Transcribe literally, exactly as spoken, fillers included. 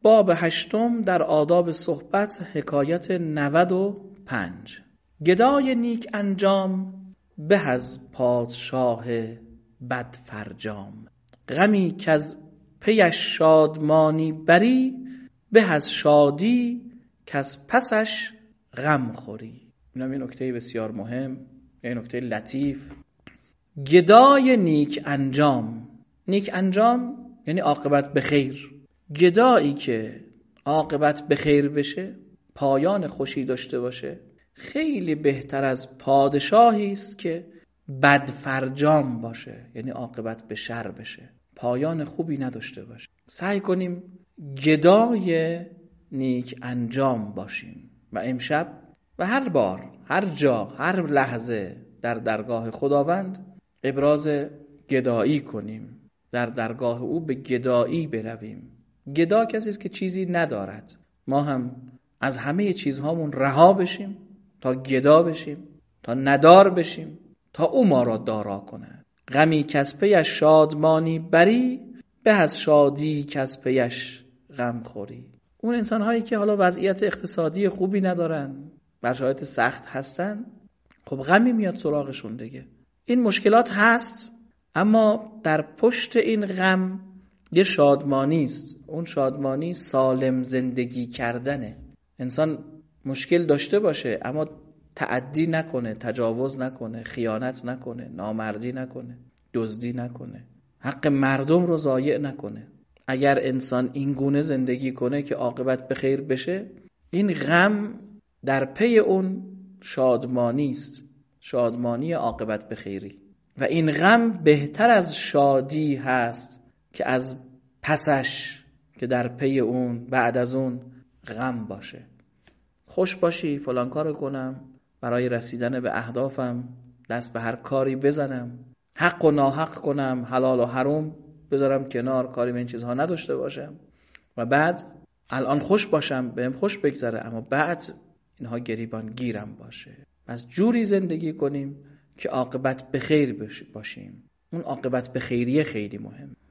باب هشتم در آداب صحبت، حکایت نود و پنج. گدای نیک انجام به از پادشاه بد فرجام. غمی که از پیش شادمانی بری، به از شادی که از پسش غم خوری. این هم یه نکته بسیار مهم، یه نکته لطیف. گدای نیک انجام، نیک انجام یعنی عاقبت به خیر. گدایی که عاقبت به خیر بشه، پایان خوشی داشته باشه، خیلی بهتر از پادشاهی است که بد فرجام باشه، یعنی عاقبت به شر بشه، پایان خوبی نداشته باشه. سعی کنیم گدای نیک انجام باشیم و امشب و هر بار، هر جا، هر لحظه در درگاه خداوند ابراز گدایی کنیم، در درگاه او به گدایی برویم. گدا کسی است که چیزی ندارد. ما هم از همه چیزهامون رها بشیم تا گدا بشیم، تا ندار بشیم، تا او ما را دارا کنه. غمی که از پیش شادمانی بری، به از شادی که از پیش غم خوری. اون انسان هایی که حالا وضعیت اقتصادی خوبی ندارن، بر شرایط سخت هستن، خب غمی میاد سراغشون دیگه. این مشکلات هست، اما در پشت این غم یه شادمانی است. اون شادمانی سالم زندگی کردنه. انسان مشکل داشته باشه اما تعدی نکنه، تجاوز نکنه، خیانت نکنه، نامردی نکنه، دزدی نکنه، حق مردم رو ضایع نکنه. اگر انسان این گونه زندگی کنه که عاقبت به خیر بشه، این غم در پی اون شادمانی است، شادمانی عاقبت به خیری. و این غم بهتر از شادی هست که از پسش، که در پی اون بعد از اون غم باشه. خوش باشی فلان کارو کنم، برای رسیدن به اهدافم دست به هر کاری بزنم، حق و ناحق کنم، حلال و حرام بذارم کنار، کاری به این چیزها نداشته باشم، و بعد الان خوش باشم، بهم خوش بگذره، اما بعد اینها گریبان گیرم باشه. پس جوری زندگی کنیم که عاقبت به خیر باشیم. اون عاقبت به خیریه خیلی مهم.